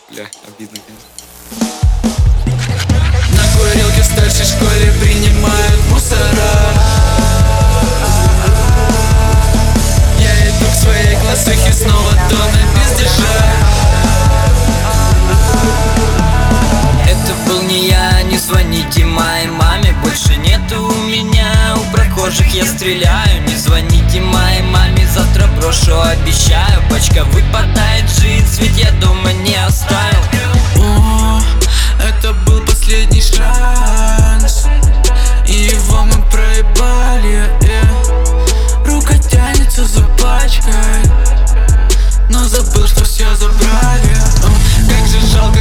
Бля, обидно, конечно. На курилке в старшей школе принимают мусора. Я иду к своей классухе, снова тонны пиздежа. Это был не я, не звоните моей маме. Больше нету у меня, у прохожих я стреляю. Не звоните моей маме, завтра брошу, обещаю. Пачка выпадает, джинс, ведь я дома не оставил. О, это был последний шанс, и его мы проебали. Рука тянется за пачкой, но забыл, что все забрали. Как же жалко,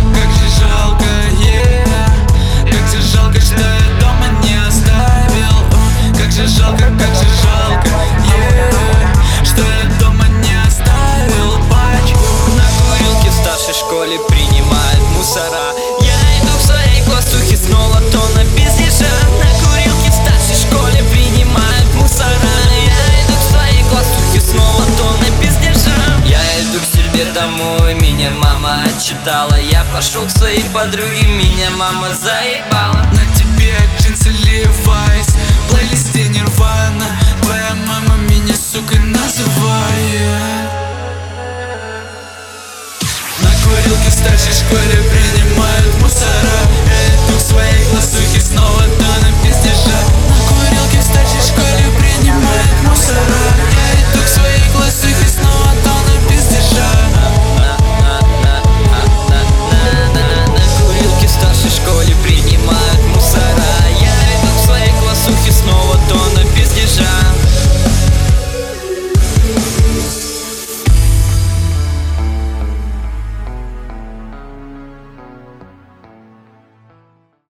yeah. Как же жалко, что я дома не оставил. Как же жалко, yeah. Что я дома не оставил пачку. На курилке в старшей школе принимают мусора. Я иду к своей классухе, снова тонна пиздежа. На курилке в старшей школе принимают мусора. Я иду к своей классухе, снова тонна пиздежа. Я иду к себе домой, меня мама отчитала. Я пошел к своей подруге, меня мама заебала. На тебе джинсы Levi's, в плейлисте Nirvana. Твоя мама меня, сука, называет. На курилке в старшей школе принимают мусора. Я иду к своей классухе, снова тонна пиздежа. На курилке в старшей школе принимают мусора.